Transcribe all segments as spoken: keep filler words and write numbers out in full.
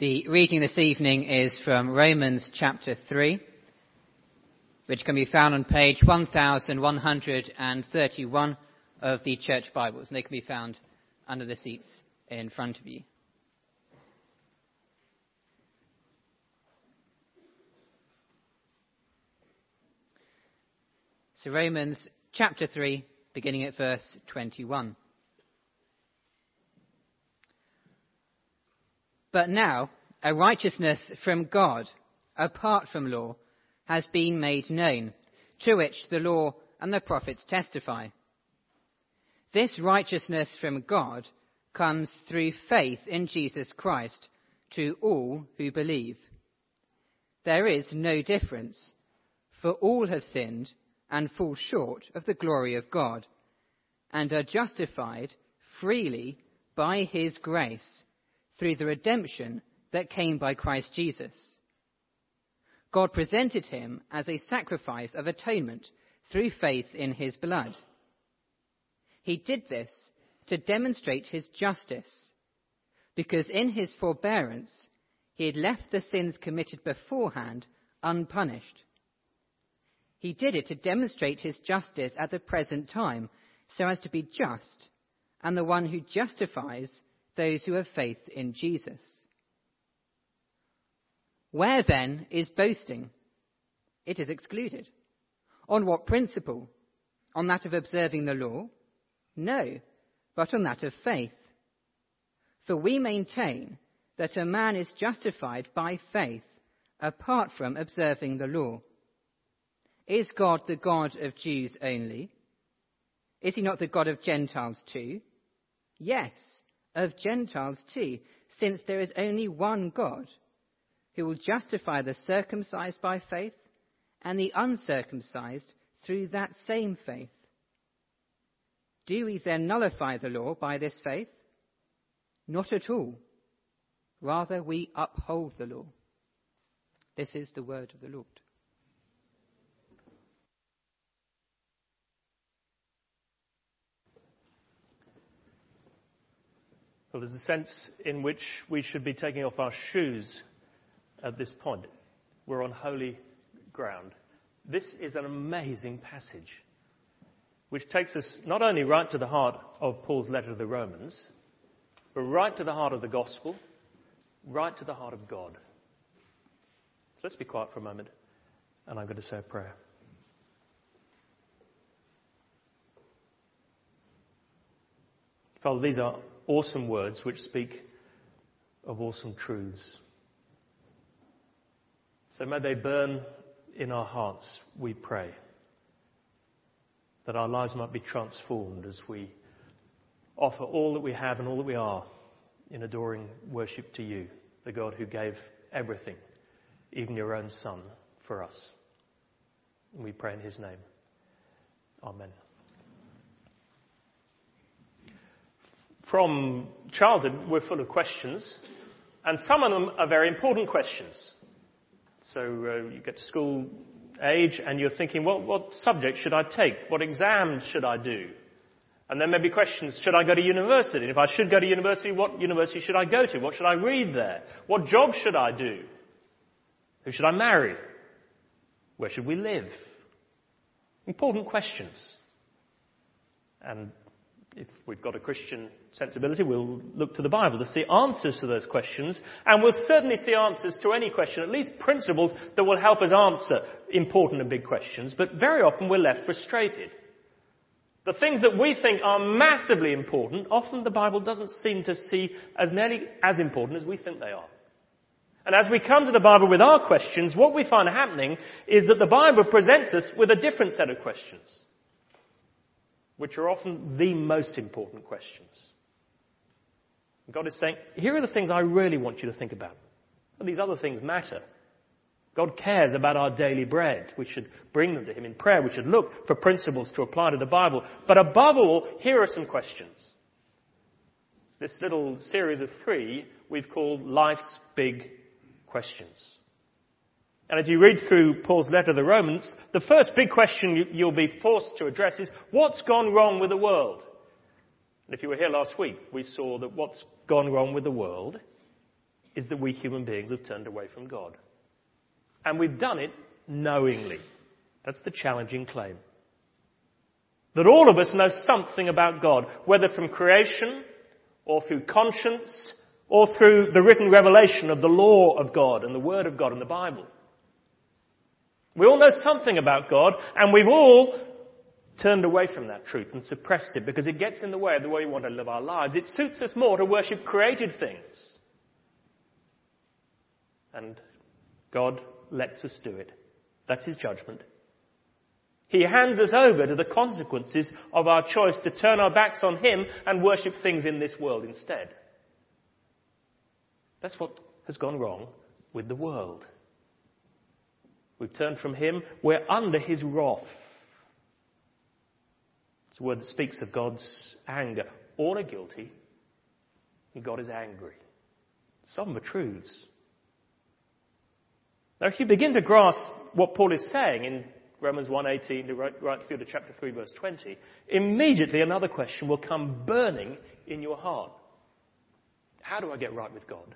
The reading this evening is from Romans chapter three, which can be found on page one thousand one hundred thirty-one of the Church Bibles, and they can be found under the seats in front of you. So Romans chapter three, beginning at verse twenty-one. But now a righteousness from God, apart from law, has been made known, to which the law and the prophets testify. This righteousness from God comes through faith in Jesus Christ to all who believe. There is no difference, for all have sinned and fall short of the glory of God, and are justified freely by his grace through the redemption that came by Christ Jesus. God presented him as a sacrifice of atonement through faith in his blood. He did this to demonstrate his justice, because in his forbearance he had left the sins committed beforehand unpunished. He did it to demonstrate his justice at the present time, so as to be just, and the one who justifies those who have faith in Jesus. Where then is boasting? It is excluded. On what principle? On that of observing the law? No, but on that of faith. For we maintain that a man is justified by faith apart from observing the law. Is God the God of Jews only? Is he not the God of Gentiles too? Yes, of Gentiles too, since there is only one God, who will justify the circumcised by faith and the uncircumcised through that same faith. Do we then nullify the law by this faith? Not at all. Rather, we uphold the law. This is the word of the Lord. Well, there's a sense in which we should be taking off our shoes at this point. We're on holy ground. This is an amazing passage, which takes us not only right to the heart of Paul's letter to the Romans, but right to the heart of the gospel, right to the heart of God. So let's be quiet for a moment, and I'm going to say a prayer. Father, these are awesome words which speak of awesome truths. So may they burn in our hearts, we pray, that our lives might be transformed as we offer all that we have and all that we are in adoring worship to you, the God who gave everything, even your own Son, for us. And we pray in his name. Amen. From childhood, we're full of questions, and some of them are very important questions. So uh, you get to school age and you're thinking, well, what subject should I take? What exams should I do? And then maybe questions, should I go to university? And if I should go to university, what university should I go to? What should I read there? What job should I do? Who should I marry? Where should we live? Important questions. And if we've got a Christian sensibility, we'll look to the Bible to see answers to those questions, and we'll certainly see answers to any question, at least principles that will help us answer important and big questions, but very often we're left frustrated. The things that we think are massively important, often the Bible doesn't seem to see as nearly as important as we think they are. And as we come to the Bible with our questions, what we find happening is that the Bible presents us with a different set of questions, which are often the most important questions. God is saying, here are the things I really want you to think about. But these other things matter. God cares about our daily bread. We should bring them to him in prayer. We should look for principles to apply to the Bible. But above all, here are some questions. This little series of three we've called Life's Big Questions. And as you read through Paul's letter to the Romans, the first big question you'll be forced to address is, what's gone wrong with the world? And if you were here last week, we saw that what's gone wrong with the world is that we human beings have turned away from God. And we've done it knowingly. That's the challenging claim. That all of us know something about God, whether from creation or through conscience or through the written revelation of the law of God and the Word of God in the Bible. We all know something about God, and we've all turned away from that truth and suppressed it because it gets in the way of the way we want to live our lives. It suits us more to worship created things. And God lets us do it. That's his judgment. He hands us over to the consequences of our choice to turn our backs on him and worship things in this world instead. That's what has gone wrong with the world. We've turned from him. We're under his wrath. It's a word that speaks of God's anger. All are guilty, and God is angry. Some are truths. Now, if you begin to grasp what Paul is saying in Romans one eighteen to right, right through to chapter three, verse twenty, immediately another question will come burning in your heart. How do I get right with God?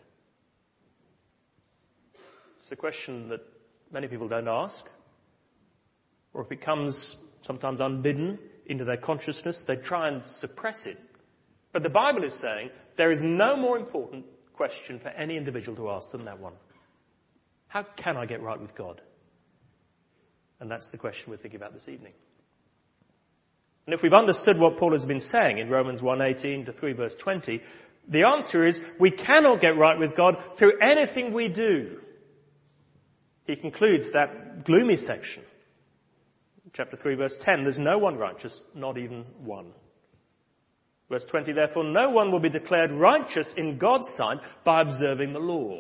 It's a question that many people don't ask. Or if it comes sometimes unbidden into their consciousness, they try and suppress it. But the Bible is saying there is no more important question for any individual to ask than that one. How can I get right with God? And that's the question we're thinking about this evening. And if we've understood what Paul has been saying in Romans one eighteen to three verse twenty, the answer is we cannot get right with God through anything we do. He concludes that gloomy section. Chapter three verse ten, there's no one righteous, not even one. Verse twenty, therefore no one will be declared righteous in God's sight by observing the law.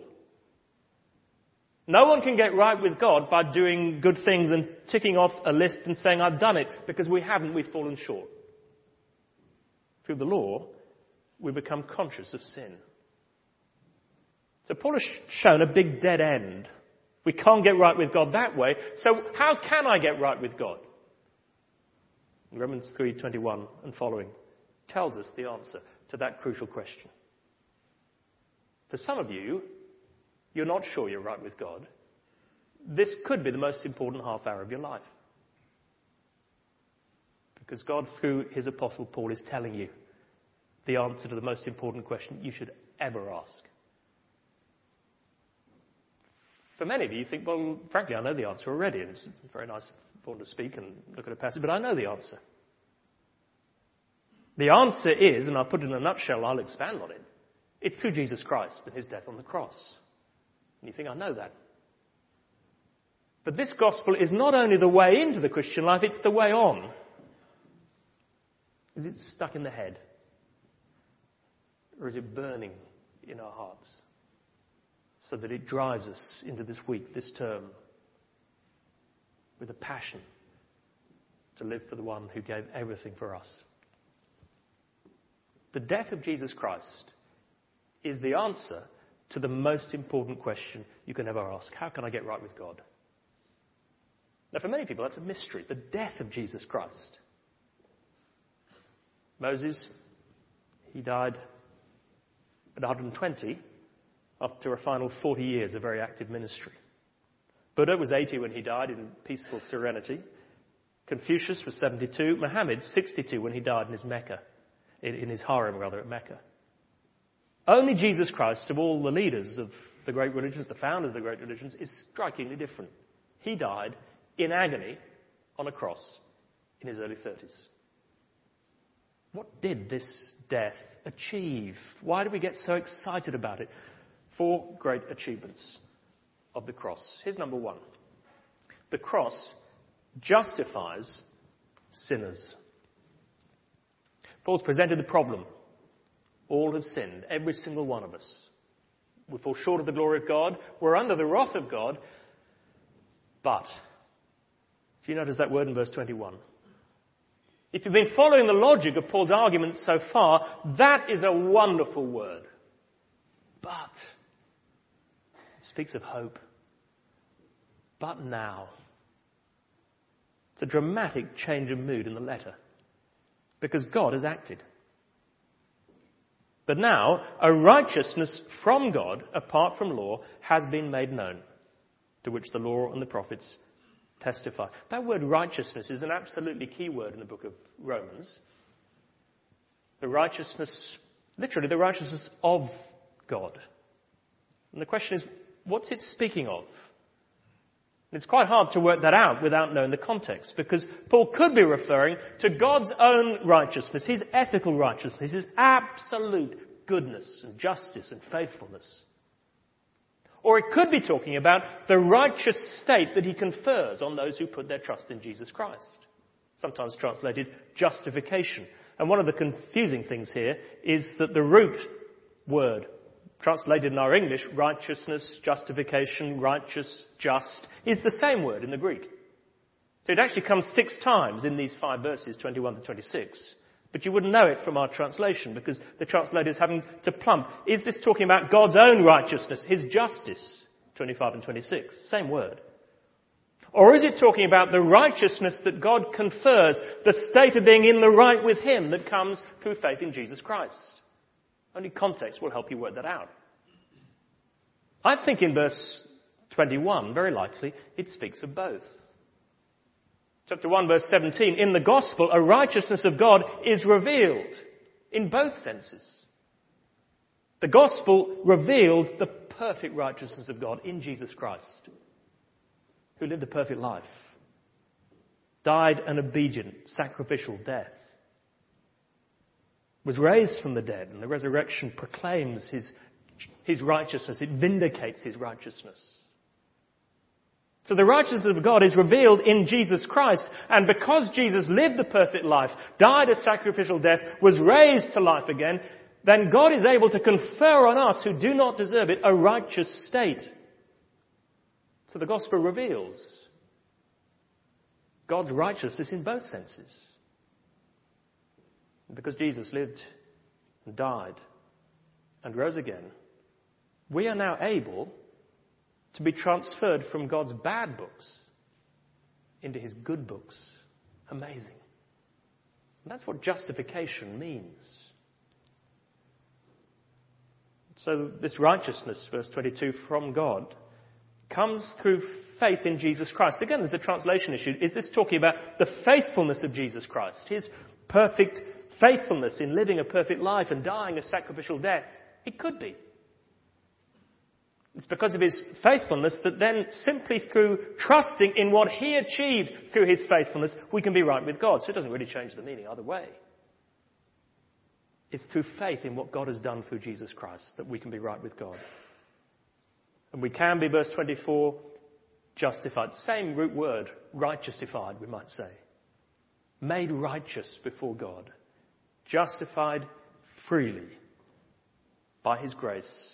No one can get right with God by doing good things and ticking off a list and saying, I've done it, because we haven't, we've fallen short. Through the law, we become conscious of sin. So Paul has shown a big dead end. We can't get right with God that way, so how can I get right with God? Romans three twenty-one and following tells us the answer to that crucial question. For some of you, you're not sure you're right with God. This could be the most important half hour of your life. Because God, through his apostle Paul, is telling you the answer to the most important question you should ever ask. For many of you, you think, well, frankly, I know the answer already. And it's very nice for one to speak and look at a passage, but I know the answer. The answer is, and I'll put it in a nutshell, I'll expand on it, it's through Jesus Christ and his death on the cross. And you think, I know that. But this gospel is not only the way into the Christian life, it's the way on. Is it stuck in the head? Or is it burning in our hearts? So that it drives us into this week, this term, with a passion to live for the one who gave everything for us. The death of Jesus Christ is the answer to the most important question you can ever ask. How can I get right with God? Now, for many people, that's a mystery. The death of Jesus Christ. Moses, he died at one hundred twenty after a final forty years of very active ministry. Buddha was eighty when he died in peaceful serenity. Confucius was seventy-two. Muhammad, sixty-two when he died in his Mecca, in, in his harem rather at Mecca. Only Jesus Christ, of all the leaders of the great religions, the founders of the great religions, is strikingly different. He died in agony on a cross in his early thirties. What did this death achieve? Why do we get so excited about it? Four great achievements of the cross. Here's number one. The cross justifies sinners. Paul's presented the problem. All have sinned, every single one of us. We fall short of the glory of God. We're under the wrath of God. But, do you notice that word in verse twenty-one? If you've been following the logic of Paul's argument so far, that is a wonderful word. But, it speaks of hope. But now. It's a dramatic change of mood in the letter. Because God has acted. But now, a righteousness from God, apart from law, has been made known, to which the law and the prophets testify. That word righteousness is an absolutely key word in the book of Romans. The righteousness, literally the righteousness of God. And the question is, what's it speaking of? It's quite hard to work that out without knowing the context, because Paul could be referring to God's own righteousness, his ethical righteousness, his absolute goodness and justice and faithfulness. Or it could be talking about the righteous state that he confers on those who put their trust in Jesus Christ. Sometimes translated justification. And one of the confusing things here is that the root word, translated in our English, righteousness, justification, righteous, just, is the same word in the Greek. So it actually comes six times in these five verses, twenty-one to twenty-six. But you wouldn't know it from our translation because the translator is having to plump. Is this talking about God's own righteousness, his justice, twenty-five and twenty-six? Same word. Or is it talking about the righteousness that God confers, the state of being in the right with him that comes through faith in Jesus Christ? Only context will help you work that out. I think in verse twenty-one, very likely, it speaks of both. Chapter one, verse seventeen, in the gospel, a righteousness of God is revealed in both senses. The gospel reveals the perfect righteousness of God in Jesus Christ, who lived a perfect life, died an obedient, sacrificial death, was raised from the dead, and the resurrection proclaims his, his righteousness. It vindicates his righteousness. So the righteousness of God is revealed in Jesus Christ, and because Jesus lived the perfect life, died a sacrificial death, was raised to life again, then God is able to confer on us who do not deserve it a righteous state. So the gospel reveals God's righteousness in both senses. Because Jesus lived and died and rose again, we are now able to be transferred from God's bad books into his good books. Amazing. And that's what justification means. So this righteousness, verse twenty-two, from God, comes through faith in Jesus Christ. Again, there's a translation issue. Is this talking about the faithfulness of Jesus Christ? His perfect faithfulness in living a perfect life and dying a sacrificial death? It could be. It's because of his faithfulness that then simply through trusting in what he achieved through his faithfulness, we can be right with God. So it doesn't really change the meaning either way. It's through faith in what God has done through Jesus Christ that we can be right with God. And we can be, verse twenty-four, justified. Same root word, righteousified, we might say. Made righteous before God. Justified freely by his grace.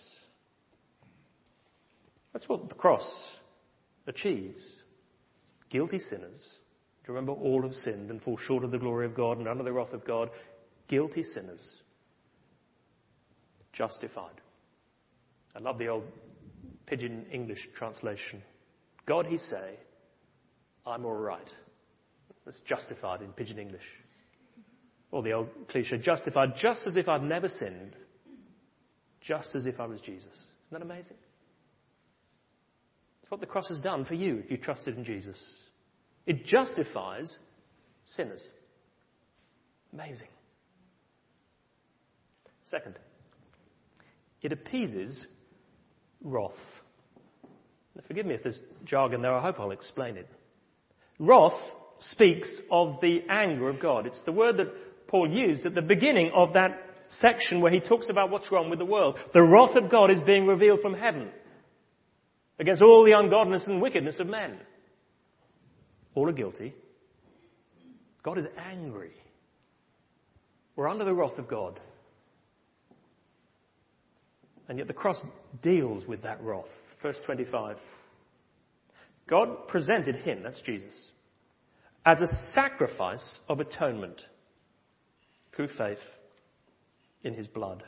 That's what the cross achieves. Guilty sinners. Do you remember? All have sinned and fall short of the glory of God and under the wrath of God. Guilty sinners. Justified. I love the old Pidgin English translation. God, he say, I'm all right. That's justified in Pidgin English. Or the old cliche, justified just as if I'd never sinned. Just as if I was Jesus. Isn't that amazing? It's what the cross has done for you if you trusted in Jesus. It justifies sinners. Amazing. Second, it appeases wrath. Now, forgive me if there's jargon there. I hope I'll explain it. Wrath speaks of the anger of God. It's the word that Paul used at the beginning of that section where he talks about what's wrong with the world. The wrath of God is being revealed from heaven against all the ungodliness and wickedness of men. All are guilty. God is angry. We're under the wrath of God. And yet the cross deals with that wrath. Verse twenty-five. God presented him, that's Jesus, as a sacrifice of atonement through faith in his blood.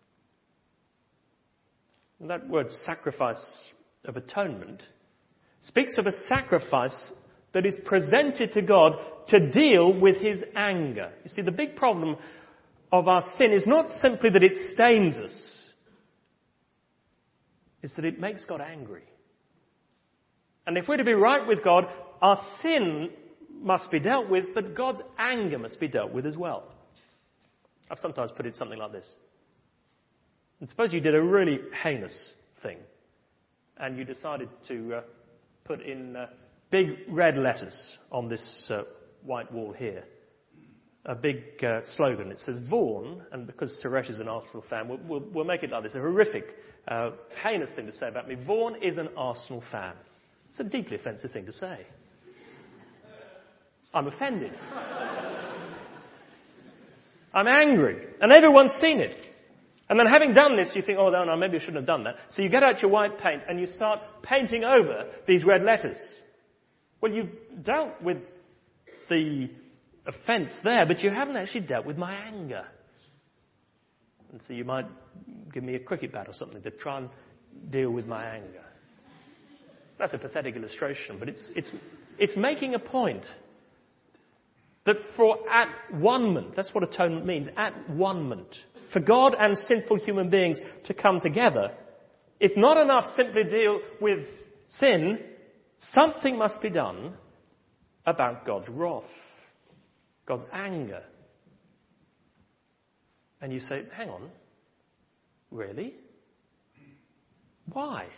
And that word sacrifice of atonement speaks of a sacrifice that is presented to God to deal with his anger. You see, the big problem of our sin is not simply that it stains us, it's that it makes God angry. And if we're to be right with God, our sin must be dealt with, but God's anger must be dealt with as well. I've sometimes put it something like this. And suppose you did a really heinous thing, and you decided to uh, put in uh, big red letters on this uh, white wall here, a big uh, slogan. It says Vaughan, and because Suresh is an Arsenal fan, we'll, we'll, we'll make it like this, a horrific, uh, heinous thing to say about me. Vaughan is an Arsenal fan. It's a deeply offensive thing to say. I'm offended. I'm angry. And everyone's seen it. And then having done this, you think, oh, no, no, maybe I shouldn't have done that. So you get out your white paint and you start painting over these red letters. Well, you've dealt with the offence there, but you haven't actually dealt with my anger. And so you might give me a cricket bat or something to try and deal with my anger. That's a pathetic illustration, but it's, it's, it's making a point. That for at one-ment, that's what atonement means, at one-ment, for God and sinful human beings to come together, it's not enough simply to deal with sin. Something must be done about God's wrath, God's anger. And you say, hang on, really? Why?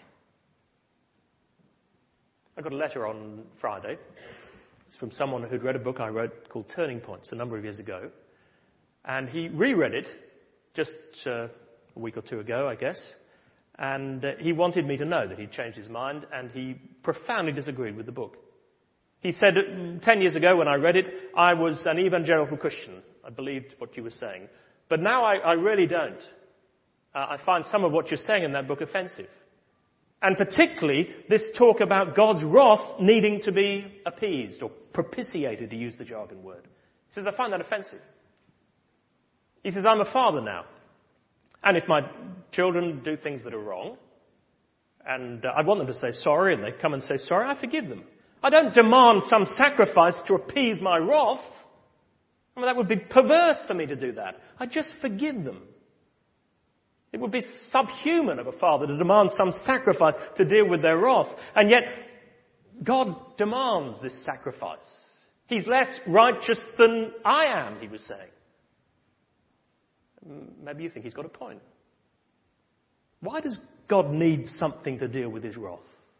I got a letter on Friday. It's from someone who'd read a book I wrote called Turning Points a number of years ago. And he reread it just uh, a week or two ago, I guess. And uh, he wanted me to know that he'd changed his mind, and he profoundly disagreed with the book. He said, ten years ago when I read it, I was an evangelical Christian. I believed what you were saying. But now I, I really don't. Uh, I find some of what you're saying in that book offensive. And particularly this talk about God's wrath needing to be appeased or propitiated, to use the jargon word. He says, I find that offensive. He says, I'm a father now. And if my children do things that are wrong, and uh, I want them to say sorry, and they come and say sorry, I forgive them. I don't demand some sacrifice to appease my wrath. I mean, that would be perverse for me to do that. I just forgive them. It would be subhuman of a father to demand some sacrifice to deal with their wrath. And yet, God demands this sacrifice. He's less righteous than I am, he was saying. Maybe you think he's got a point. Why does God need something to deal with his wrath?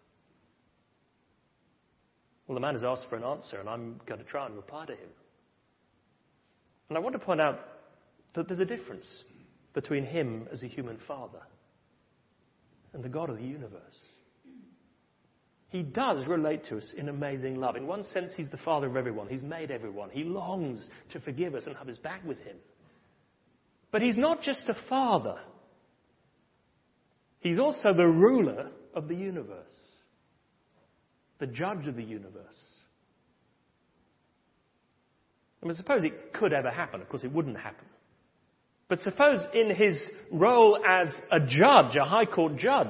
Well, the man has asked for an answer, and I'm going to try and reply to him. And I want to point out that there's a difference between him as a human father and the God of the universe. He does relate to us in amazing love. In one sense, he's the father of everyone. He's made everyone. He longs to forgive us and have us back with him. But he's not just a father. He's also the ruler of the universe, the judge of the universe. I mean, suppose it could ever happen. Of course, it wouldn't happen. But suppose in his role as a judge, a high court judge,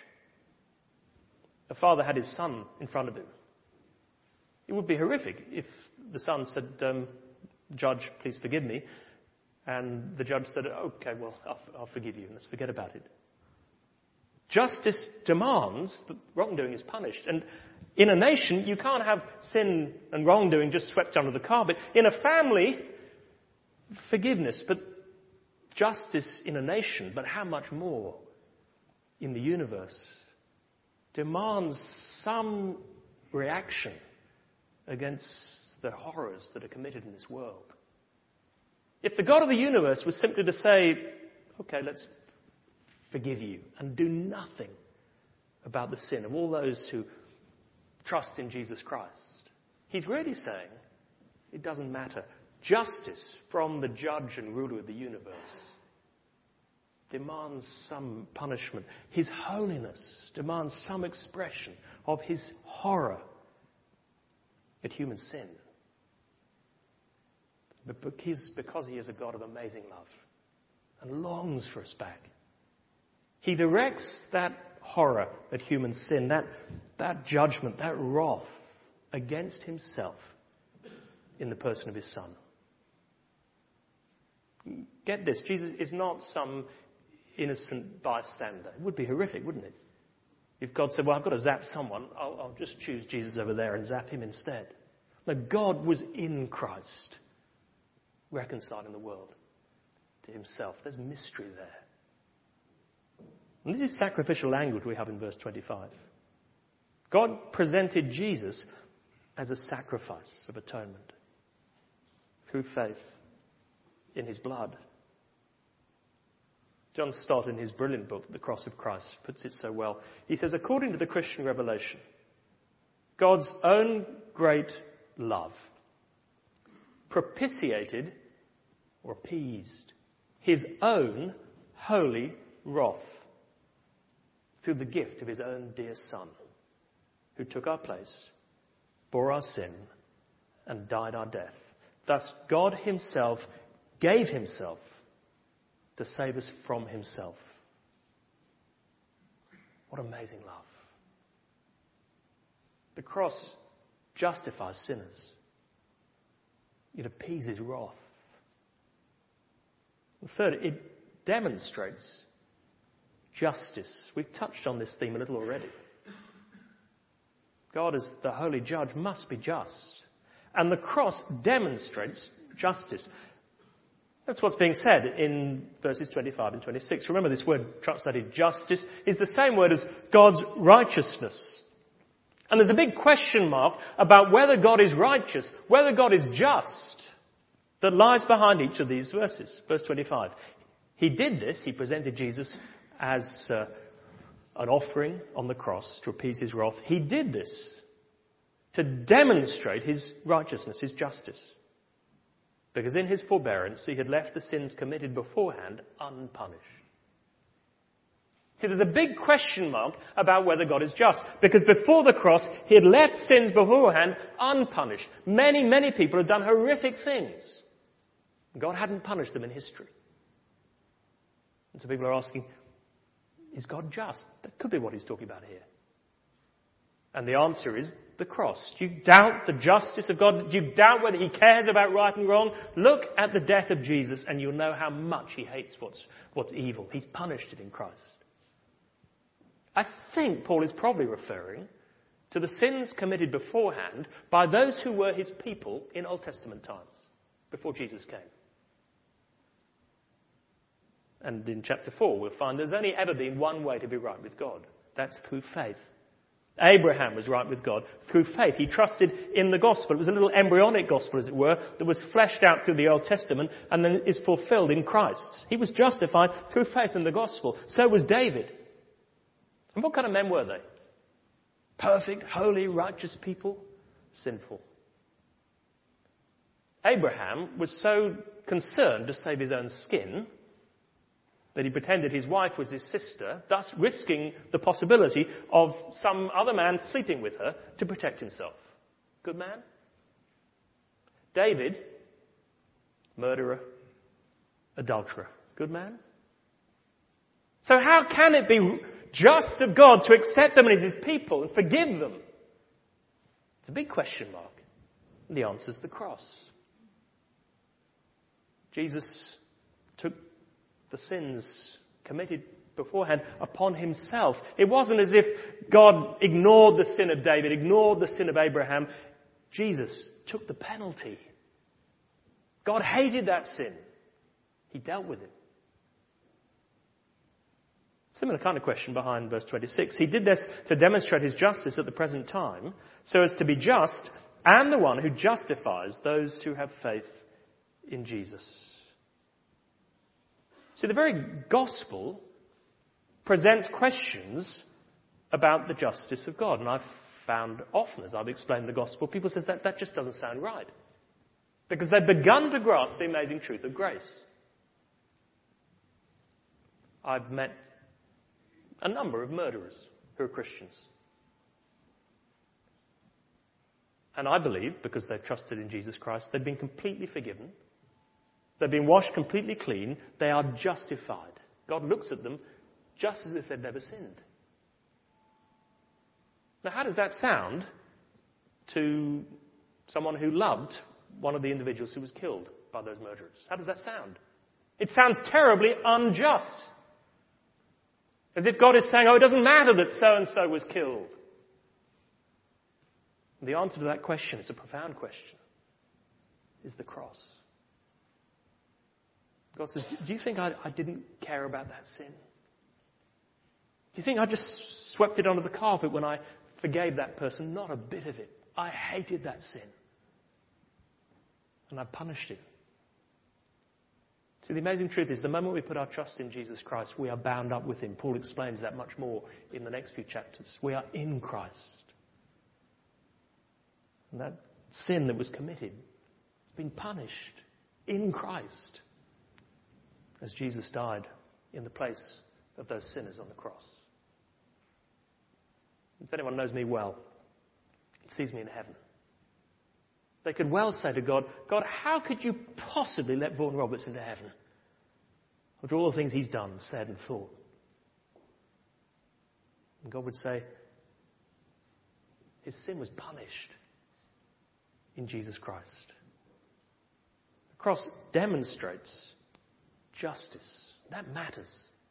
a father had his son in front of him. It would be horrific if the son said, um, Judge, please forgive me. And the judge said, okay, well, I'll, I'll forgive you. Let's forget about it. Justice demands that wrongdoing is punished. And in a nation, you can't have sin and wrongdoing just swept under the carpet. In a family, forgiveness. But justice in a nation, but how much more in the universe, demands some reaction against the horrors that are committed in this world. If the God of the universe was simply to say, okay, let's forgive you, and do nothing about the sin of all those who trust in Jesus Christ, he's really saying it doesn't matter. Justice from the judge and ruler of the universe demands some punishment. His holiness demands some expression of his horror at human sin. But because, because he is a God of amazing love and longs for us back, he directs that horror at human sin, that, that judgment, that wrath against himself in the person of his son. Get this, Jesus is not some innocent bystander. It would be horrific, wouldn't it? If God said, well, I've got to zap someone, I'll, I'll just choose Jesus over there and zap him instead. No, God was in Christ, reconciling the world to himself. There's mystery there. And this is sacrificial language we have in verse twenty-five. God presented Jesus as a sacrifice of atonement through faith in his blood. John Stott, in his brilliant book, The Cross of Christ, puts it so well. He says, according to the Christian revelation, God's own great love propitiated or appeased his own holy wrath through the gift of his own dear Son, who took our place, bore our sin, and died our death. Thus, God himself gave himself to save us from himself. What amazing love. The cross justifies sinners. It appeases wrath. And third, it demonstrates justice. We've touched on this theme a little already. God, as the holy judge, must be just. And the cross demonstrates justice. That's what's being said in verses twenty-five and twenty-six. Remember, this word translated justice is the same word as God's righteousness. And there's a big question mark about whether God is righteous, whether God is just, that lies behind each of these verses. Verse twenty-five. He did this, he presented Jesus as uh, an offering on the cross to appease his wrath. He did this to demonstrate his righteousness, his justice. Because in his forbearance, he had left the sins committed beforehand unpunished. See, there's a big question mark about whether God is just. Because before the cross, he had left sins beforehand unpunished. Many, many people had done horrific things. God hadn't punished them in history. And so people are asking, is God just? That could be what he's talking about here. And the answer is the cross. Do you doubt the justice of God? Do you doubt whether he cares about right and wrong? Look at the death of Jesus and you'll know how much he hates what's, what's evil. He's punished it in Christ. I think Paul is probably referring to the sins committed beforehand by those who were his people in Old Testament times, before Jesus came. And in chapter four, we'll find there's only ever been one way to be right with God. That's through faith. Abraham was right with God through faith. He trusted in the gospel. It was a little embryonic gospel, as it were, that was fleshed out through the Old Testament and then is fulfilled in Christ. He was justified through faith in the gospel. So was David. And what kind of men were they? Perfect, holy, righteous people? Sinful. Abraham was so concerned to save his own skin that he pretended his wife was his sister, thus risking the possibility of some other man sleeping with her to protect himself. Good man? David, murderer, adulterer. Good man? So how can it be just of God to accept them as his people and forgive them? It's a big question mark. And the answer is the cross. Jesus took the sins committed beforehand upon himself. It wasn't as if God ignored the sin of David, ignored the sin of Abraham. Jesus took the penalty. God hated that sin. He dealt with it. Similar kind of question behind verse twenty-six. He did this to demonstrate his justice at the present time, so as to be just and the one who justifies those who have faith in Jesus. See, the very gospel presents questions about the justice of God. And I've found often, as I've explained the gospel, people say that that just doesn't sound right. Because they've begun to grasp the amazing truth of grace. I've met a number of murderers who are Christians. And I believe, because they've trusted in Jesus Christ, they've been completely forgiven. They've been washed completely clean. They are justified. God looks at them just as if they'd never sinned. Now, how does that sound to someone who loved one of the individuals who was killed by those murderers? How does that sound? It sounds terribly unjust. As if God is saying, oh, it doesn't matter that so-and-so was killed. And the answer to that question is a profound question. Is the cross. God says, do you think I, I didn't care about that sin? Do you think I just swept it under the carpet when I forgave that person? Not a bit of it. I hated that sin. And I punished it. See, the amazing truth is the moment we put our trust in Jesus Christ, we are bound up with him. Paul explains that much more in the next few chapters. We are in Christ. And that sin that was committed has been punished in Christ as Jesus died in the place of those sinners on the cross. If anyone knows me well, sees me in heaven, they could well say to God, God, how could you possibly let Vaughan Roberts into heaven after all the things he's done, said and thought? And God would say, his sin was punished in Jesus Christ. The cross demonstrates justice. That matters.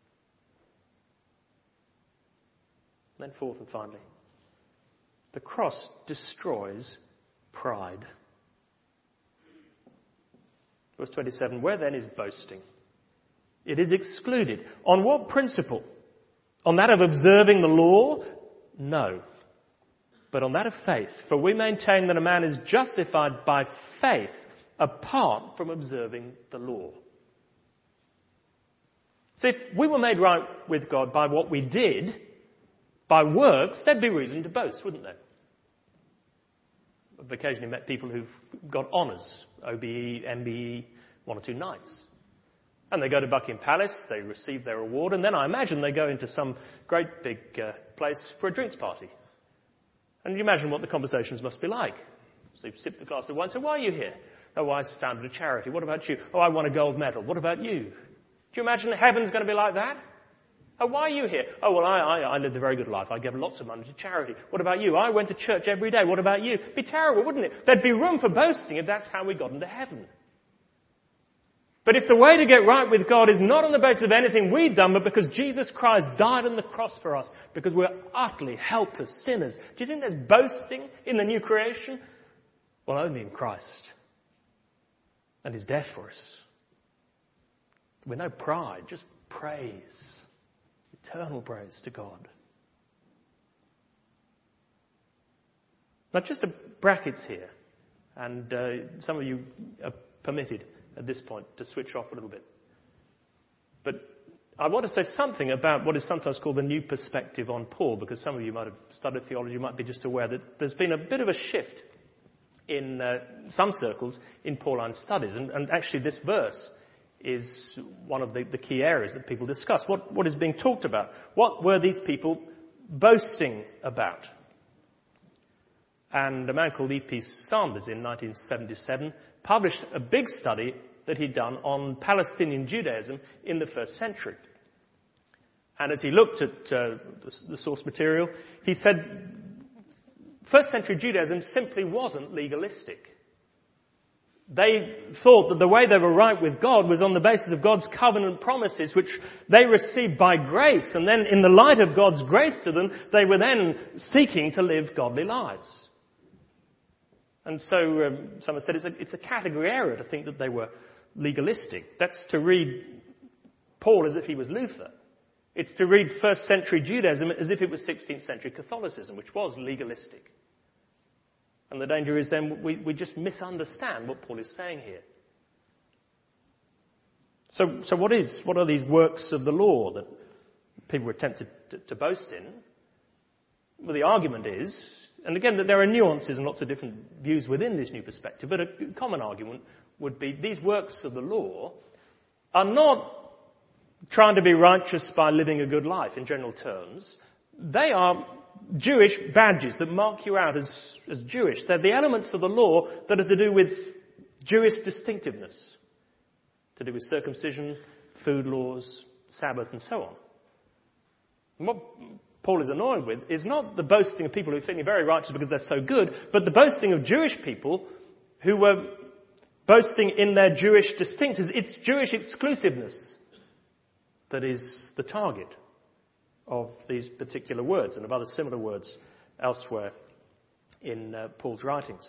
And then fourth and finally, the cross destroys pride. Verse twenty-seven, where then is boasting? It is excluded. On what principle? On that of observing the law? No. But on that of faith. For we maintain that a man is justified by faith apart from observing the law. So if we were made right with God by what we did, by works, there'd be reason to boast, wouldn't there? I've occasionally met people who've got honours, O B E, M B E, one or two nights. And they go to Buckingham Palace, they receive their reward, and then I imagine they go into some great big uh, place for a drinks party. And you imagine what the conversations must be like. So you sip the glass of wine, so why are you here? Oh, I founded a charity. What about you? Oh, I won a gold medal. What about you? Do you imagine heaven's going to be like that? Oh, why are you here? Oh, well, I, I, I lived a very good life. I gave lots of money to charity. What about you? I went to church every day. What about you? It'd be terrible, wouldn't it? There'd be room for boasting if that's how we got into heaven. But if the way to get right with God is not on the basis of anything we've done, but because Jesus Christ died on the cross for us, because we're utterly helpless sinners, do you think there's boasting in the new creation? Well, only in Christ and his death for us. With no pride, just praise. Eternal praise to God. Now, just a brackets here, and uh, some of you are permitted at this point to switch off a little bit. But I want to say something about what is sometimes called the new perspective on Paul, because some of you might have studied theology, you might be just aware that there's been a bit of a shift in uh, some circles in Pauline studies, and, and actually this verse is one of the, the key areas that people discuss. What, what is being talked about? What were these people boasting about? And a man called E P Sanders in nineteen seventy-seven published a big study that he'd done on Palestinian Judaism in the first century. And as he looked at uh, the, the source material, he said first century Judaism simply wasn't legalistic. They thought that the way they were right with God was on the basis of God's covenant promises, which they received by grace. And then in the light of God's grace to them, they were then seeking to live godly lives. And so um, some have said it's a, it's a category error to think that they were legalistic. That's to read Paul as if he was Luther. It's to read first century Judaism as if it was sixteenth century Catholicism, which was legalistic. And the danger is then we, we just misunderstand what Paul is saying here. So, so what is, what are these works of the law that people were tempted to, to boast in? Well, the argument is, and again, that there are nuances and lots of different views within this new perspective, but a common argument would be these works of the law are not trying to be righteous by living a good life in general terms. They are Jewish badges that mark you out as, as Jewish. They're the elements of the law that are to do with Jewish distinctiveness, to do with circumcision, food laws, Sabbath, and so on. And what Paul is annoyed with is not the boasting of people who are feeling very righteous because they're so good, but the boasting of Jewish people who were boasting in their Jewish distinctives. It's Jewish exclusiveness that is the target of these particular words and of other similar words elsewhere in uh, Paul's writings.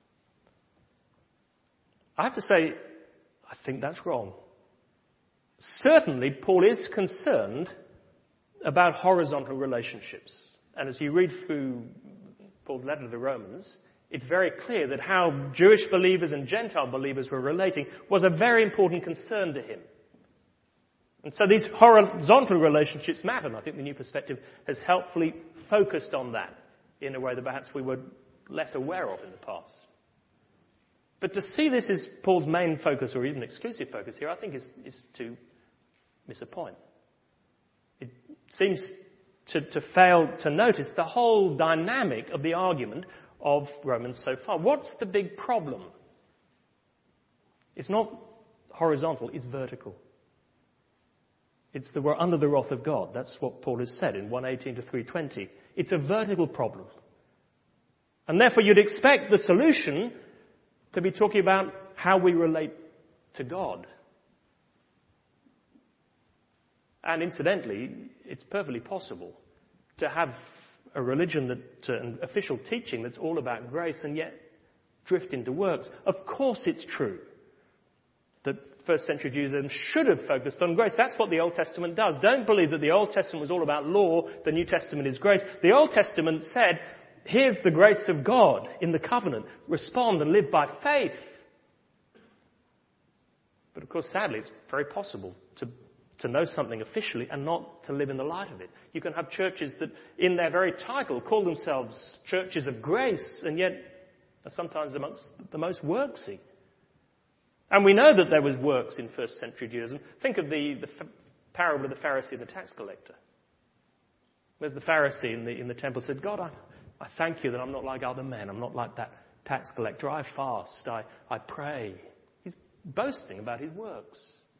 I have to say, I think that's wrong. Certainly, Paul is concerned about horizontal relationships. And as you read through Paul's letter to the Romans, it's very clear that how Jewish believers and Gentile believers were relating was a very important concern to him. And so these horizontal relationships matter, and I think the New Perspective has helpfully focused on that in a way that perhaps we were less aware of in the past. But to see this as Paul's main focus, or even exclusive focus here, I think is, is to miss a point. It seems to, to fail to notice the whole dynamic of the argument of Romans so far. What's the big problem? It's not horizontal, it's vertical. It's that we're under the wrath of God. That's what Paul has said in one eighteen to three twenty. It's a vertical problem. And therefore you'd expect the solution to be talking about how we relate to God. And incidentally, it's perfectly possible to have a religion that, uh, an official teaching that's all about grace and yet drift into works. Of course it's true that first century Judaism should have focused on grace. That's what the Old Testament does. Don't believe that the Old Testament was all about law, the New Testament is grace. The Old Testament said, here's the grace of God in the covenant. Respond and live by faith. But of course, sadly, it's very possible to to know something officially and not to live in the light of it. You can have churches that, in their very title, call themselves churches of grace, and yet are sometimes amongst the most worksy. And we know that there was works in first century Judaism. Think of the, the parable of the Pharisee and the tax collector. Whereas the Pharisee in the, in the temple said, God, I, I thank you that I'm not like other men. I'm not like that tax collector. I fast. I, I pray. He's boasting about his works.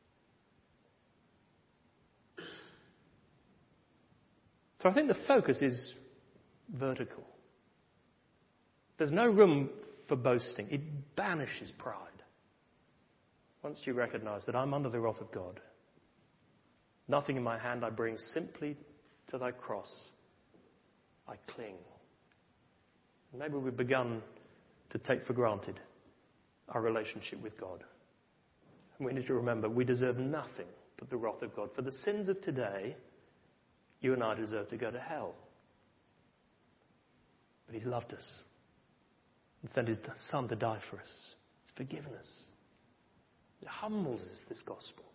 So I think the focus is vertical. There's no room for boasting. It banishes pride. Once you recognize that I'm under the wrath of God, nothing in my hand I bring, simply to thy cross I cling. Maybe we've begun to take for granted our relationship with God. And we need to remember we deserve nothing but the wrath of God. For the sins of today, you and I deserve to go to hell. But he's loved us and sent his son to die for us. It's forgiveness. It humbles us, this gospel.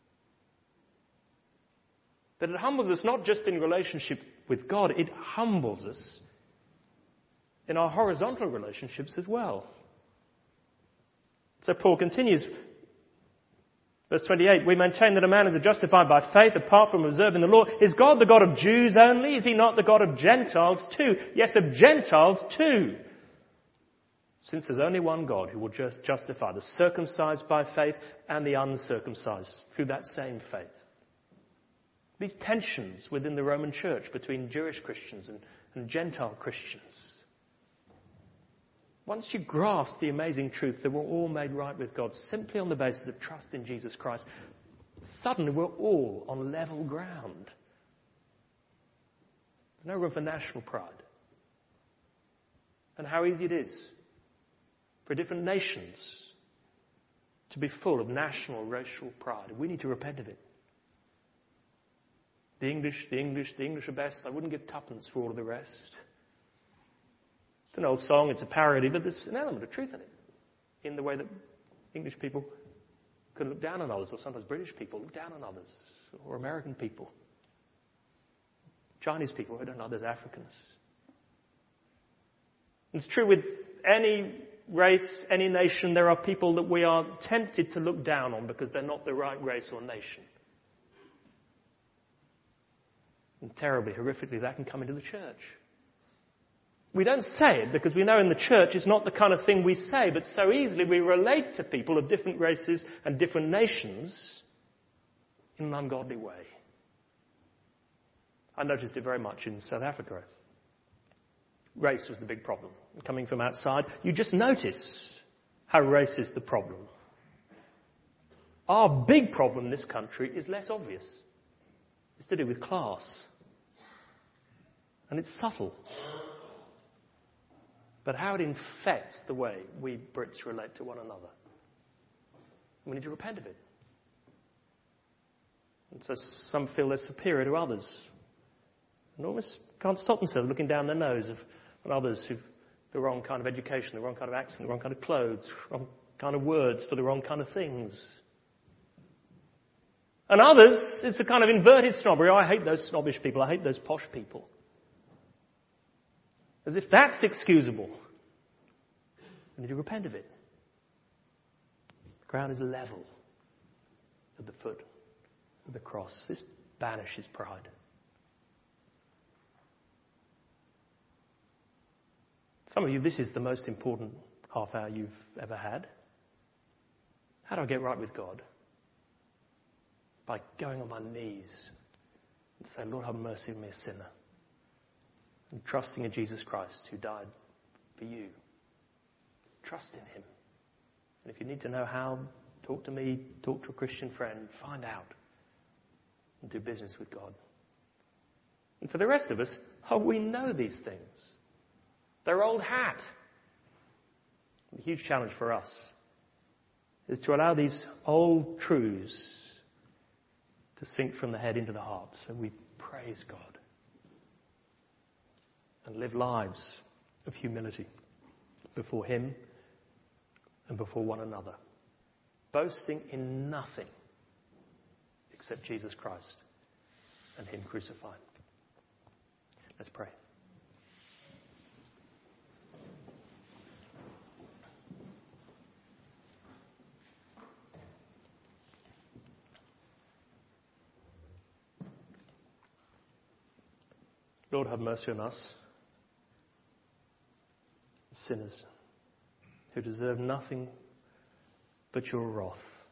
But it humbles us not just in relationship with God, it humbles us in our horizontal relationships as well. So Paul continues, verse twenty-eight, we maintain that a man is justified by faith apart from observing the law. Is God the God of Jews only? Is he not the God of Gentiles too? Yes, of Gentiles too. Since there's only one God who will just justify the circumcised by faith and the uncircumcised through that same faith. These tensions within the Roman Church between Jewish Christians and, and Gentile Christians. Once you grasp the amazing truth that we're all made right with God simply on the basis of trust in Jesus Christ, suddenly we're all on level ground. There's no room for national pride. And how easy it is for different nations to be full of national racial pride. We need to repent of it. The English, the English, the English are best. I wouldn't give tuppence for all of the rest. It's an old song, it's a parody, but there's an element of truth in it. In the way that English people can look down on others, or sometimes British people look down on others, or American people. Chinese people, I don't know, there's Africans. It's true with any race, any nation, there are people that we are tempted to look down on because they're not the right race or nation. And terribly, horrifically, that can come into the church. We don't say it because we know in the church it's not the kind of thing we say, but so easily we relate to people of different races and different nations in an ungodly way. I noticed it very much in South Africa. Race was the big problem. Coming from outside, you just notice how race is the problem. Our big problem in this country is less obvious. It's to do with class. And it's subtle. But how it infects the way we Brits relate to one another. We need to repent of it. And so some feel they're superior to others. And almost can't stop themselves looking down their nose of on others who've the wrong kind of education, the wrong kind of accent, the wrong kind of clothes, the wrong kind of words for the wrong kind of things. And others, it's a kind of inverted snobbery. Oh, I hate those snobbish people. I hate those posh people. As if that's excusable. We need to repent of it. The ground is level at the foot of the cross. This banishes pride. Some of you, this is the most important half hour you've ever had. How do I get right with God? By going on my knees and saying, Lord, have mercy on me, a sinner. And trusting in Jesus Christ who died for you. Trust in him. And if you need to know how, talk to me, talk to a Christian friend, find out. And do business with God. And for the rest of us, oh, we know these things. They're old hat. The huge challenge for us is to allow these old truths to sink from the head into the heart. So we praise God and live lives of humility before him and before one another, boasting in nothing except Jesus Christ and him crucified. Let's pray. Lord, have mercy on us, sinners, who deserve nothing but your wrath.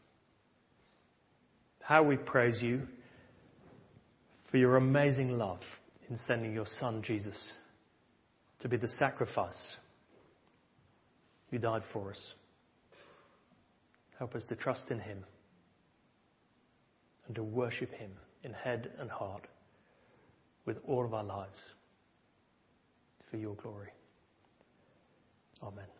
How we praise you for your amazing love in sending your Son, Jesus, to be the sacrifice who died for us. Help us to trust in him and to worship him in head and heart with all of our lives for your glory. Amen.